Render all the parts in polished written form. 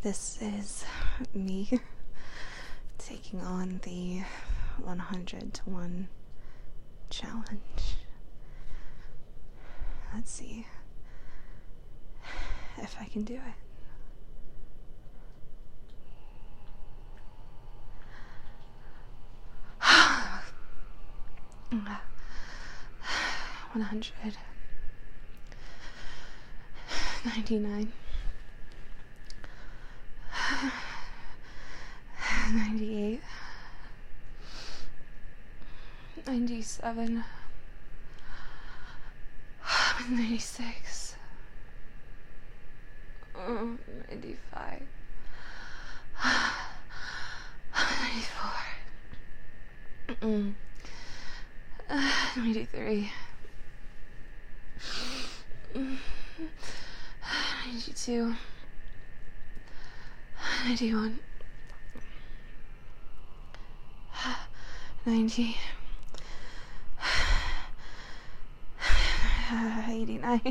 This is me taking on the 100 to 1 challenge. Let's see if I can do it. One hundred 99 98 97 96 95 94 93 92 91 90 89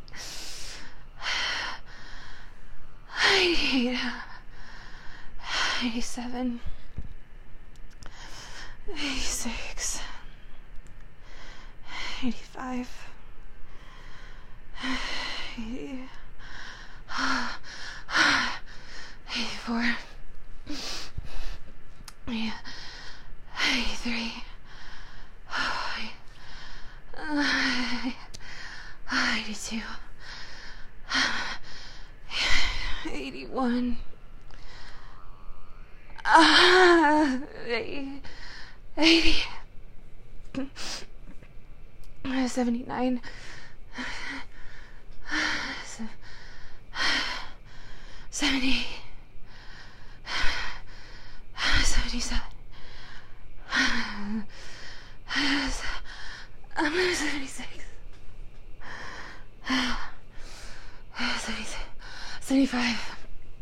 88 87 86 85 80 84 83 82 81 80 79 70 77 76 75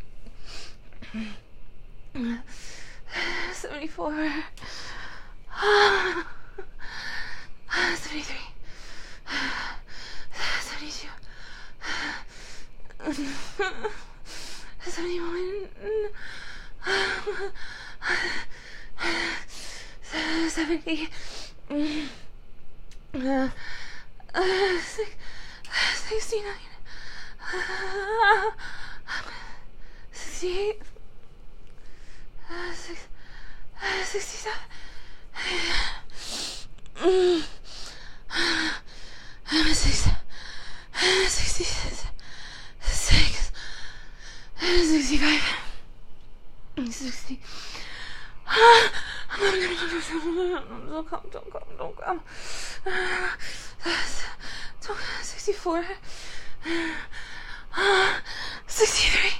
74 73 72 71 70 69 68 67 66 65 60 don't come 64 63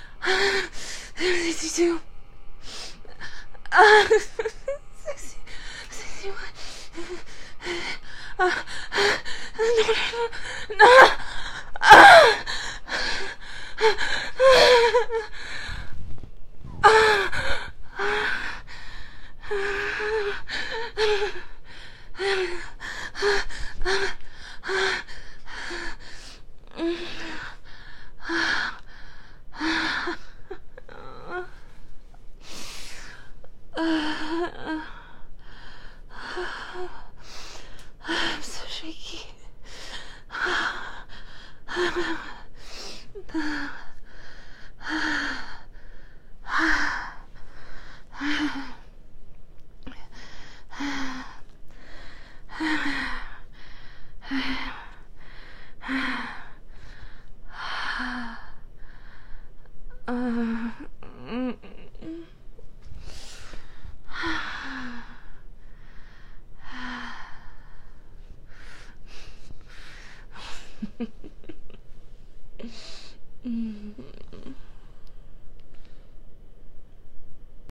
62 60 61 no I'm so shaky.